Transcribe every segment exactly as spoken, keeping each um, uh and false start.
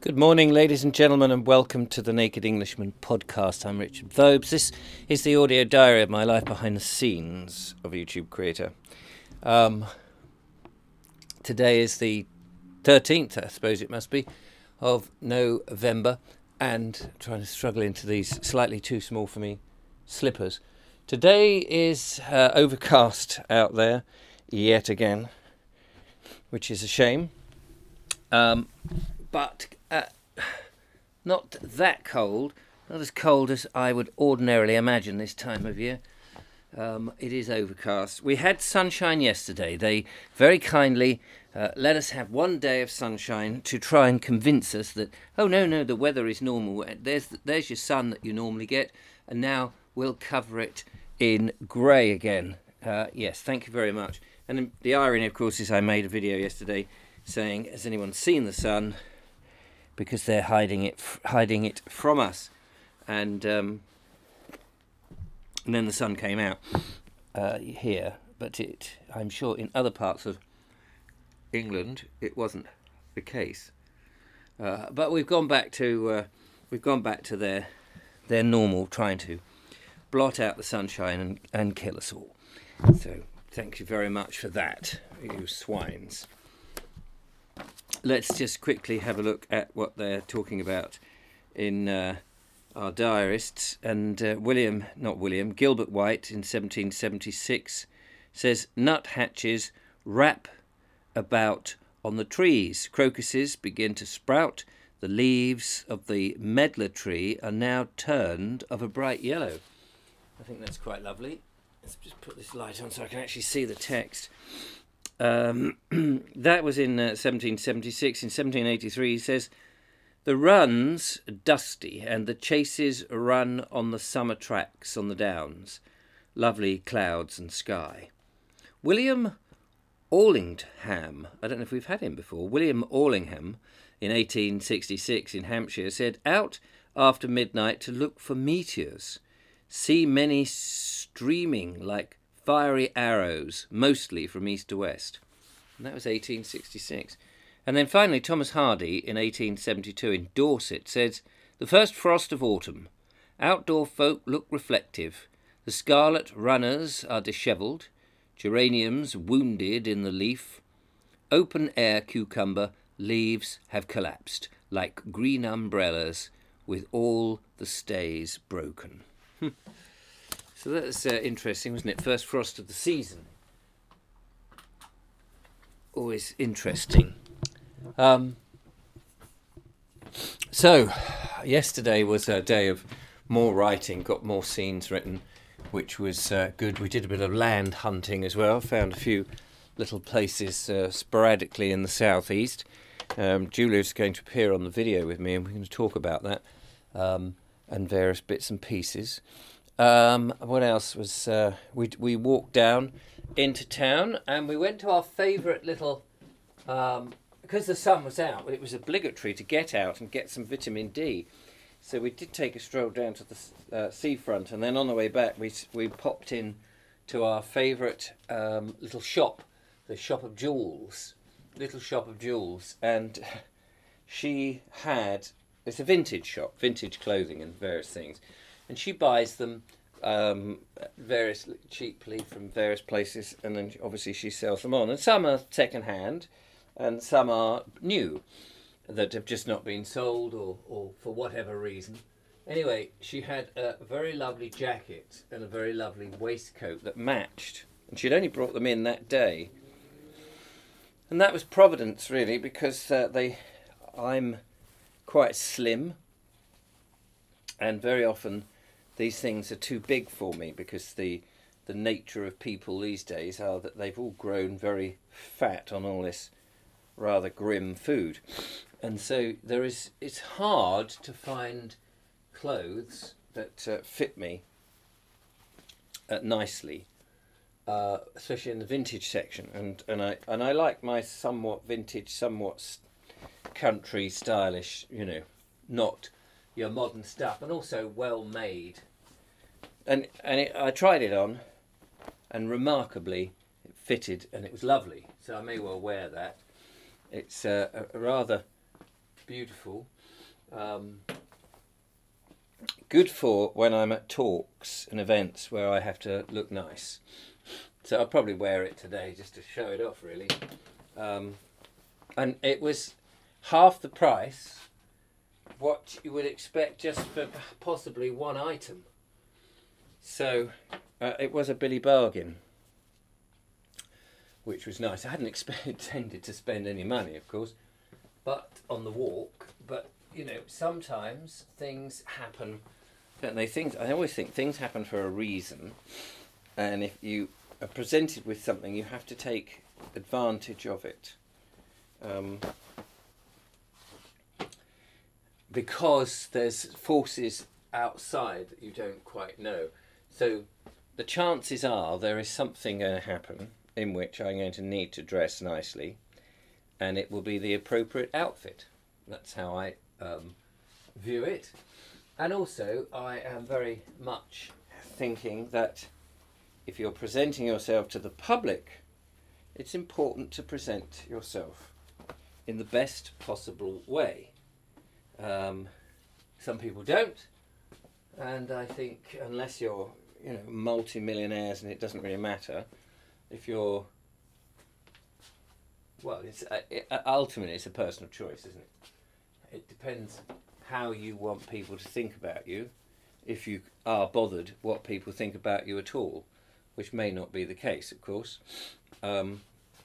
Good morning, ladies and gentlemen, and welcome to the Naked Englishman podcast. I'm Richard Vobes. This is the audio diary of my life behind the scenes of a YouTube creator. Um, today is the thirteenth, I suppose it must be, of November, and I'm trying to struggle into these slightly too small for me slippers. Today is uh, overcast out there yet again, which is a shame. Um, but uh, not that cold, not as cold as I would ordinarily imagine this time of year. Um, it is overcast. We had sunshine yesterday. They very kindly uh, let us have one day of sunshine to try and convince us that, oh no, no, the weather is normal. There's, there's your sun that you normally get, and now we'll cover it in grey again. Uh, yes, thank you very much. And the irony, of course, is I made a video yesterday saying, has anyone seen the sun? Because they're hiding it, hiding it from us, and um, and then the sun came out uh, here. But it, I'm sure, in other parts of England, it wasn't the case. Uh, but we've gone back to uh, we've gone back to their their normal, trying to blot out the sunshine and, and kill us all. So thank you very much for that, you swines. Let's just quickly have a look at what they're talking about in uh, our diarists. And uh, William, not William, Gilbert White in seventeen seventy-six says, nuthatches rap about on the trees. Crocuses begin to sprout. The leaves of the medlar tree are now turned of a bright yellow. I think that's quite lovely. Let's just put this light on so I can actually see the text. Um, that was in uh, seventeen seventy-six. In seventeen eighty-three, he says, the run's dusty and the chases run on the summer tracks on the downs. Lovely clouds and sky. William Allingham, I don't know if we've had him before, William Allingham in eighteen sixty-six in Hampshire said, out after midnight to look for meteors. See many streaming like fiery arrows, mostly from east to west. And that was eighteen sixty-six. And then finally, Thomas Hardy in eighteen seventy-two in Dorset says, the first frost of autumn. Outdoor folk look reflective. The scarlet runners are dishevelled. Geraniums wounded in the leaf. Open air cucumber leaves have collapsed like green umbrellas with all the stays broken. So that's uh, interesting, wasn't it? First frost of the season. Always interesting. Um, so, yesterday was a day of more writing, got more scenes written, which was uh, good. We did a bit of land hunting as well, found a few little places uh, sporadically in the southeast. Um, Julia's going to appear on the video with me, and we're going to talk about that um, and various bits and pieces. Um, what else was, uh, we we walked down into town and we went to our favourite little, um, because the sun was out, it was obligatory to get out and get some vitamin D. So we did take a stroll down to the uh, seafront, and then on the way back we we popped in to our favourite um, little shop, the Shop of Jewels, little Shop of Jewels, and she had, it's a vintage shop, vintage clothing and various things. And she buys them um, various cheaply from various places, and then obviously she sells them on. And some are second hand, and some are new that have just not been sold, or, or for whatever reason. Anyway, she had a very lovely jacket and a very lovely waistcoat that matched, and she'd only brought them in that day. And that was providence, really, because uh, they, I'm quite slim, and very often these things are too big for me, because the the nature of people these days are that they've all grown very fat on all this rather grim food. And so there is, it's hard to find clothes that uh, fit me uh, nicely, uh, especially in the vintage section. And, and I and I like my somewhat vintage, somewhat country stylish, you know, not your modern stuff, and also well made. And and it, I tried it on, and remarkably it fitted, and it was lovely. So I may well wear that. It's uh, a, a rather beautiful. Um, good for when I'm at talks and events where I have to look nice. So I'll probably wear it today just to show it off, really. Um, and it was half the price what you would expect just for possibly one item. So uh, it was a Billy bargain, which was nice. I hadn't expect, intended to spend any money, of course, but on the walk. But, you know, sometimes things happen, don't they? Things, I always think things happen for a reason. And if you are presented with something, you have to take advantage of it. Um, because there's forces outside that you don't quite know. So the chances are there is something going to happen in which I'm going to need to dress nicely, and it will be the appropriate outfit. That's how I um, view it. And also, I am very much thinking that if you're presenting yourself to the public, it's important to present yourself in the best possible way. Um, some people don't, and I think unless you're, you know, multi-millionaires, and it doesn't really matter, if you're, well, it's uh, it, uh, ultimately it's a personal choice, isn't it? It depends how you want people to think about you, if you are bothered what people think about you at all, which may not be the case, of course. Um,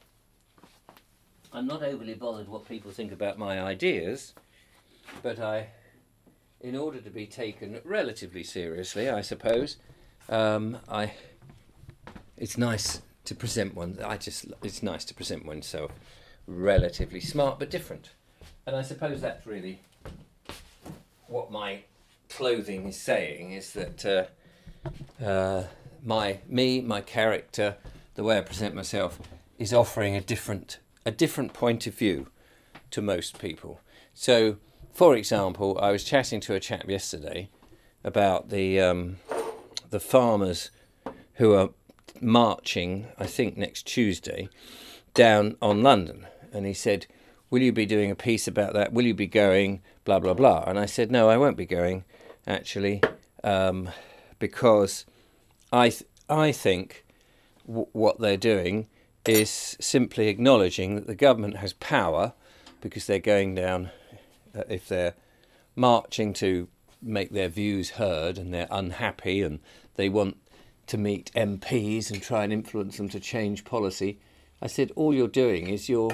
I'm not overly bothered what people think about my ideas, but I, in order to be taken relatively seriously, I suppose, um, I, it's nice to present one. I just, it's nice to present oneself relatively smart but different, and I suppose that's really what my clothing is saying, is that uh, uh, my me, my character, the way I present myself, is offering a different a different point of view to most people. So, for example, I was chatting to a chap yesterday about the um, the farmers who are marching, I think next Tuesday, down on London, and he said, "Will you be doing a piece about that? Will you be going? Blah blah blah." And I said, "No, I won't be going, actually, um, because I th- I think w- what they're doing is simply acknowledging that the government has power, because they're going down, uh, if they're marching to make their views heard, and they're unhappy and they want to meet M Ps and try and influence them to change policy." I said, all you're doing is you're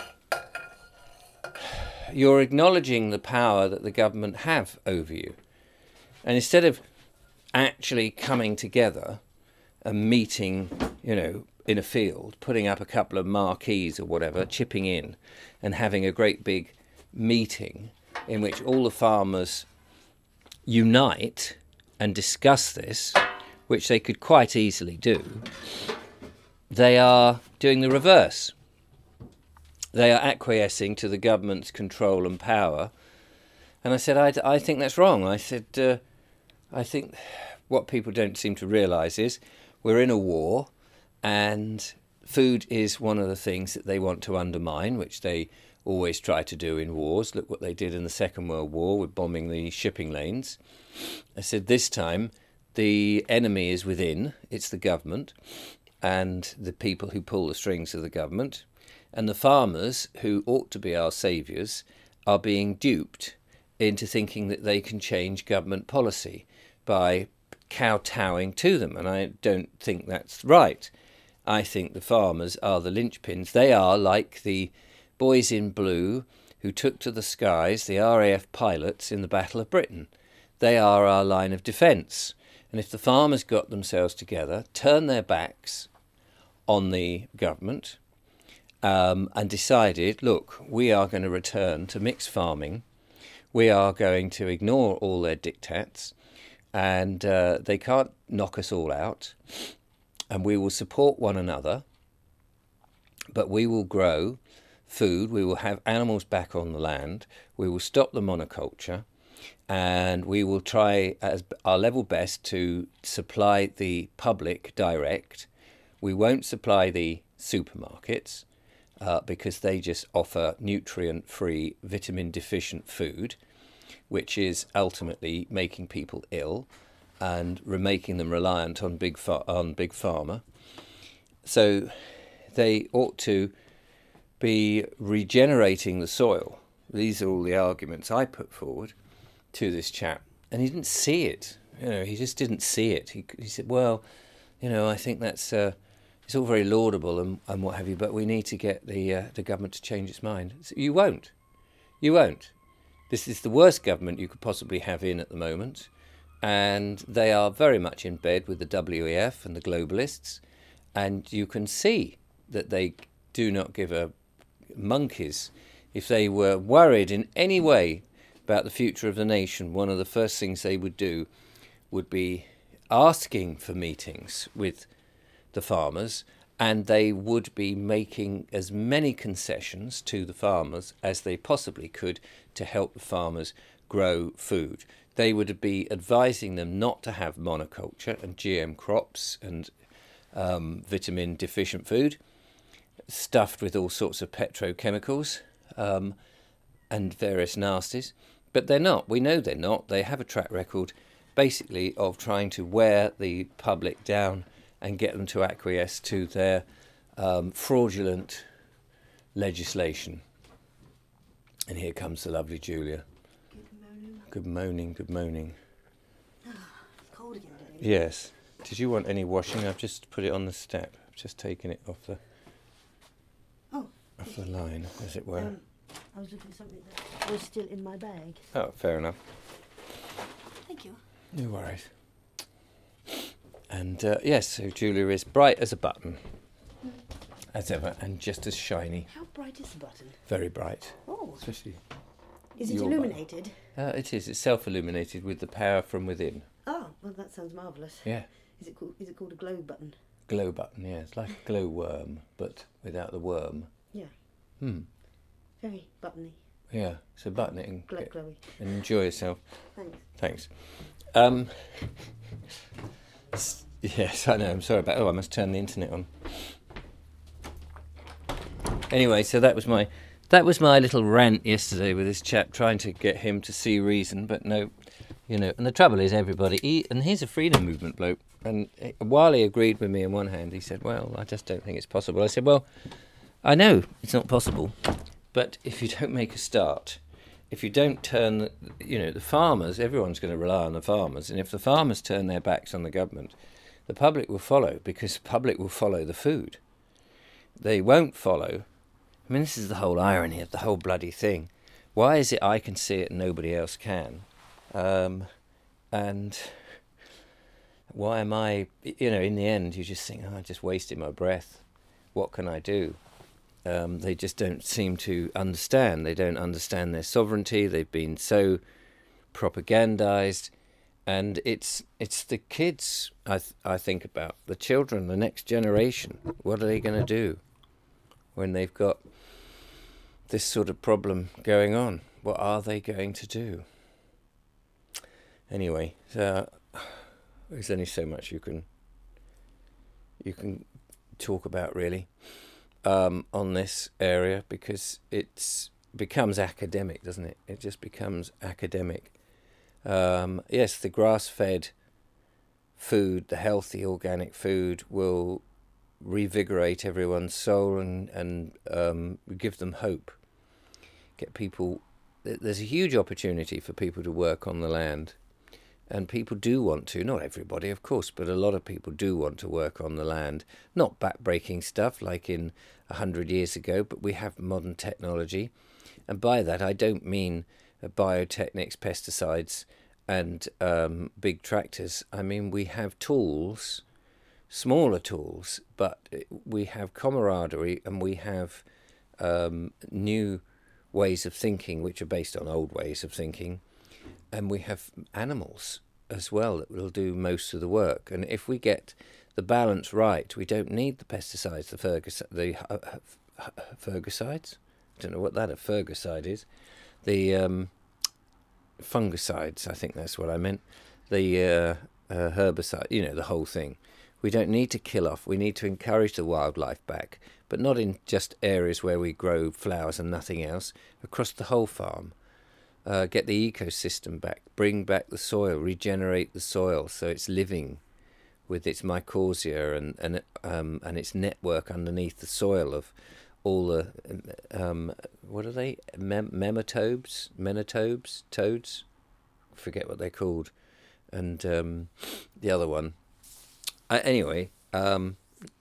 you're acknowledging the power that the government have over you. And instead of actually coming together and meeting, you know, in a field, putting up a couple of marquees or whatever, chipping in and having a great big meeting in which all the farmers unite and discuss this, which they could quite easily do, they are doing the reverse. They are acquiescing to the government's control and power. And I said, I, I think that's wrong. I said, uh, I think what people don't seem to realise is we're in a war, and food is one of the things that they want to undermine, which they always try to do in wars. Look what they did in the Second World War with bombing the shipping lanes. I said, this time the enemy is within. It's the government and the people who pull the strings of the government. And the farmers, who ought to be our saviours, are being duped into thinking that they can change government policy by kowtowing to them. And I don't think that's right. I think the farmers are the linchpins. They are like the boys in blue who took to the skies the R A F pilots in the Battle of Britain. They are our line of defence. And if the farmers got themselves together, turned their backs on the government, um, and decided, look, we are going to return to mixed farming, we are going to ignore all their diktats, and uh, they can't knock us all out, and we will support one another, but we will grow food, we will have animals back on the land, we will stop the monoculture, and we will try as our level best to supply the public direct. We won't supply the supermarkets uh, because they just offer nutrient-free, vitamin-deficient food. which is ultimately making people ill and re- making them reliant on big fa- on big pharma. So they ought to be regenerating the soil. These are all the arguments I put forward to this chap, and he didn't see it. You know, he just didn't see it. He, he said, "Well, you know, I think that's uh, it's all very laudable and, and what have you, but we need to get the uh, the government to change its mind." So you won't. You won't. This is the worst government you could possibly have in at the moment, and they are very much in bed with the W E F and the globalists, and you can see that they do not give a monkeys. If they were worried in any way about the future of the nation, one of the first things they would do would be asking for meetings with the farmers, and they would be making as many concessions to the farmers as they possibly could to help the farmers grow food. They would be advising them not to have monoculture and G M crops and um, vitamin deficient food stuffed with all sorts of petrochemicals um, and various nasties. But they're not. We know they're not. They have a track record basically of trying to wear the public down and get them to acquiesce to their um, fraudulent legislation. And here comes the lovely Julia. Good moaning, good moaning. Oh, it's cold again today. Yes. Did you want any washing? I've just put it on the step. I've just taken it off the Oh, off the line, as it were. Um, I was looking at something that was still in my bag. Oh, fair enough. Thank you. No worries. And uh, yes, so Julia is bright as a button, Mm. as ever, and just as shiny. How bright is the button? Very bright. Oh, Especially. is it your illuminated? Uh, it is. It's self-illuminated with the power from within. Oh, well, that sounds marvellous. Yeah. Is it called? Is it called a glow button? Glow button, yeah. It's like a glow worm, but without the worm. Yeah. Hmm. Very buttony. Yeah. So button it and, Glow, get- glowy. and enjoy yourself. Thanks. Thanks. Um, s- yes, I know. I'm sorry about. Oh, I must turn the internet on. Anyway, so that was my that was my little rant yesterday with this chap, trying to get him to see reason, but no, you know. And the trouble is, everybody. He, and he's a freedom movement bloke. And he- while he agreed with me on one hand, he said, "Well, I just don't think it's possible." I said, "Well, I know it's not possible, but if you don't make a start." If you don't turn, the- you know, the farmers, everyone's going to rely on the farmers. And if the farmers turn their backs on the government, the public will follow, because the public will follow the food. They won't follow. I mean, this is the whole irony of the whole bloody thing. Why is it I can see it and nobody else can? Um, and why am I, you know, in the end, you just think, oh, I just wasted my breath. What can I do? Um, they just don't seem to understand. They don't understand their sovereignty. They've been so propagandized, and it's it's the kids I th- I think about, the children, the next generation. What are they going to do when they've got this sort of problem going on? What are they going to do? Anyway, so there's only so much you can you can talk about, really. Um, on this area, because it becomes academic, doesn't it? It just becomes academic. Um, yes, the grass-fed food, the healthy organic food, will revigorate everyone's soul and, and um, give them hope. Get people... There's a huge opportunity for people to work on the land. And people do want to, not everybody, of course, but a lot of people do want to work on the land. Not back-breaking stuff like in a hundred years ago, but we have modern technology. And by that, I don't mean uh, biotechnics, pesticides, and um, big tractors. I mean, we have tools, smaller tools, but we have camaraderie, and we have um, new ways of thinking, which are based on old ways of thinking. And we have animals as well that will do most of the work. And if we get the balance right, we don't need the pesticides, the fergus, the uh, uh, fungicides. I don't know what that a fungicide is. The um, fungicides, I think that's what I meant. The uh, uh, herbicide, you know, the whole thing. We don't need to kill off. We need to encourage the wildlife back, but not in just areas where we grow flowers and nothing else. Across the whole farm. uh, get the ecosystem back, bring back the soil, regenerate the soil so it's living with its mycorrhiza and and um, and its network underneath the soil of all the um, what are they Mem- nematobes, menatobes, toads, forget what they're called, and um, the other one. Uh, anyway, um,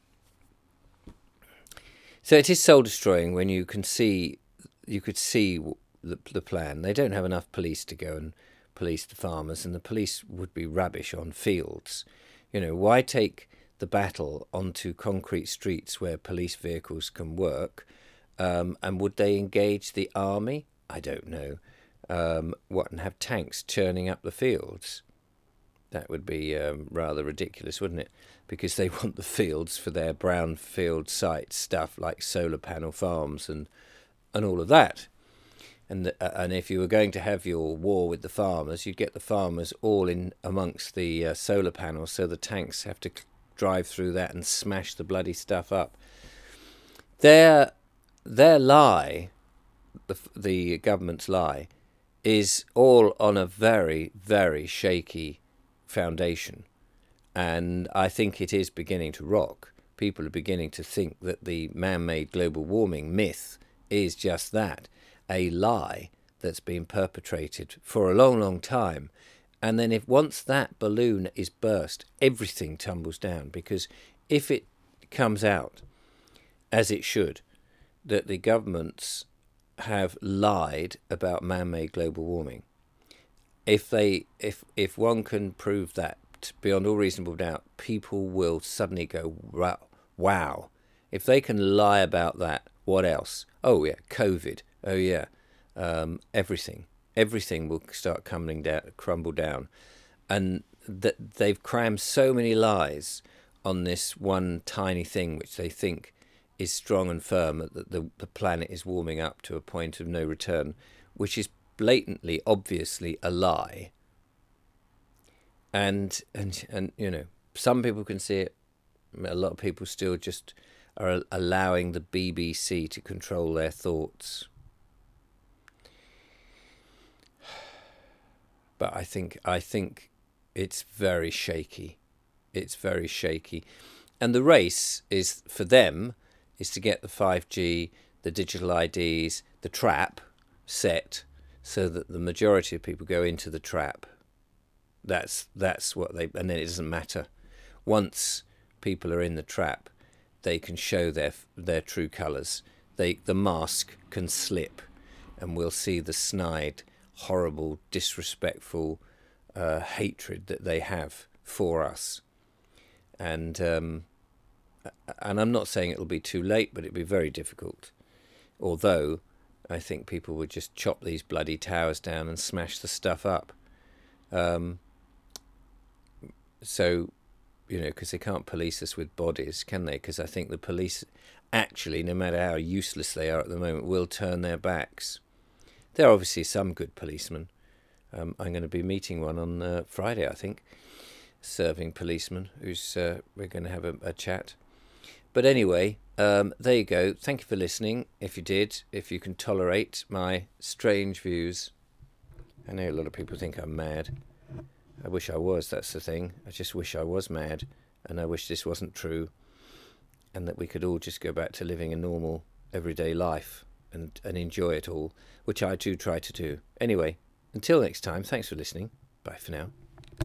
so it is soul destroying when you can see you could see the the plan. They don't have enough police to go and police the farmers, and the police would be rubbish on fields. You know, why take the battle onto concrete streets where police vehicles can work? Um, and would they engage the army? I don't know. Um, what, and have tanks churning up the fields? That would be um, rather ridiculous, wouldn't it? Because they want the fields for their brownfield site stuff like solar panel farms and and all of that. And the, uh, and if you were going to have your war with the farmers, you'd get the farmers all in amongst the uh, solar panels, so the tanks have to c- drive through that and smash the bloody stuff up. Their their lie, the the government's lie, is all on a very, very shaky foundation. And I think it is beginning to rock. People are beginning to think that the man-made global warming myth is just that, a lie that's been perpetrated for a long, long time. And then if once that balloon is burst, everything tumbles down. Because if it comes out, as it should, that the governments have lied about man-made global warming, if they, if if one can prove that beyond all reasonable doubt, people will suddenly go, wow, wow. If they can lie about that, what else? Oh yeah, COVID. Oh yeah, um, everything. Everything will start coming down, crumble down, and that they've crammed so many lies on this one tiny thing, which they think is strong and firm, that the, the planet is warming up to a point of no return, which is blatantly, obviously a lie. And and and you know, some people can see it. A lot of people still just are allowing the B B C to control their thoughts. But I think I think it's very shaky. It's very shaky, and the race is for them is to get the five G, the digital I Ds, the trap set, so that the majority of people go into the trap. That's that's what they, and then it doesn't matter. Once people are in the trap, they can show their their true colours. They the mask can slip, and we'll see the snide, horrible, disrespectful uh, hatred that they have for us. And um, and I'm not saying it'll be too late, but it'll be very difficult. Although I think people would just chop these bloody towers down and smash the stuff up. Um, so, you know, because they can't police us with bodies, can they? Because I think the police, actually, no matter how useless they are at the moment, will turn their backs. There are obviously some good policemen. Um, I'm going to be meeting one on uh, Friday, I think, serving policeman, who's uh, we're going to have a, a chat. But anyway, um, there you go. Thank you for listening. If you did, if you can tolerate my strange views. I know a lot of people think I'm mad. I wish I was, that's the thing. I just wish I was mad, and I wish this wasn't true, and that we could all just go back to living a normal, everyday life and, and enjoy it all, which I do try to do. Anyway, until next time, thanks for listening. Bye for now.